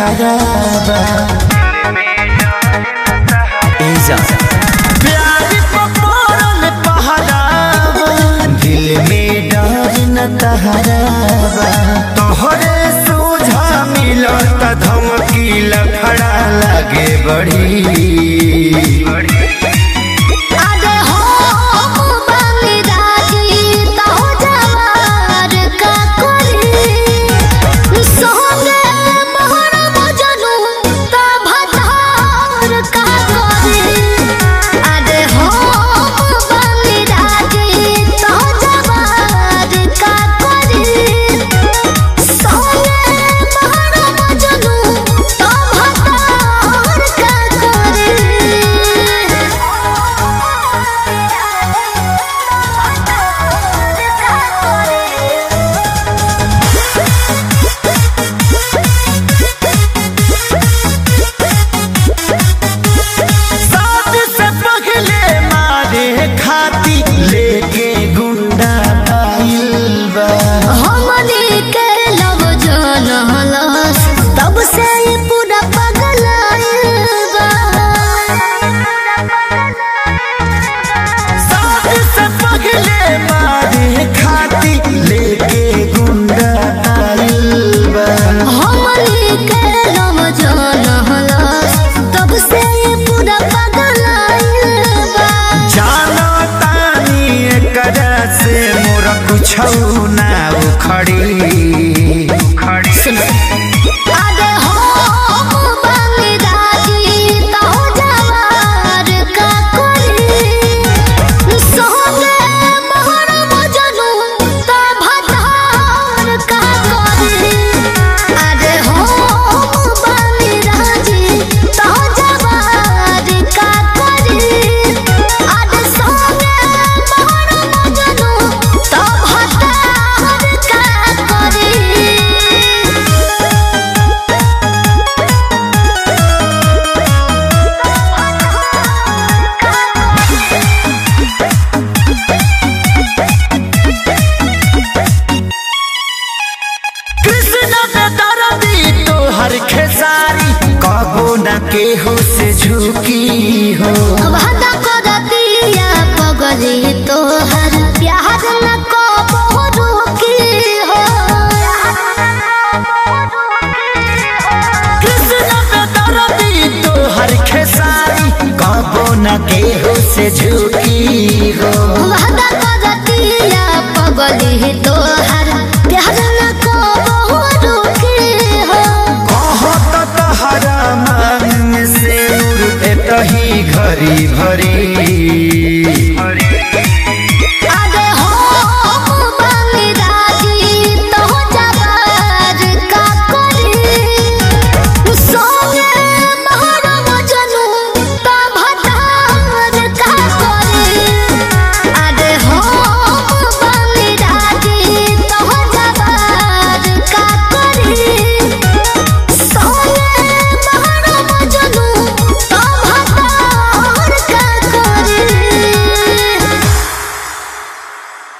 तहरा बा प्यार पड़ल पहरा बा दिल में डर न तहरा बा तोहरे सोझा मिलत धमकी लफड़ा लागे बड़ी ना उखड़ी खेसारी कबो न केहू से झुकी हो वादा करतिया पगली तोहर प्यार न कबो रुकी हो कृष्ण पे दर्दी तोहर खेसारी कबो न केहू से झुकी हो वादा करतिया पगली तोहर प्यार न कबो रुकी हो मन से तही घरी भरी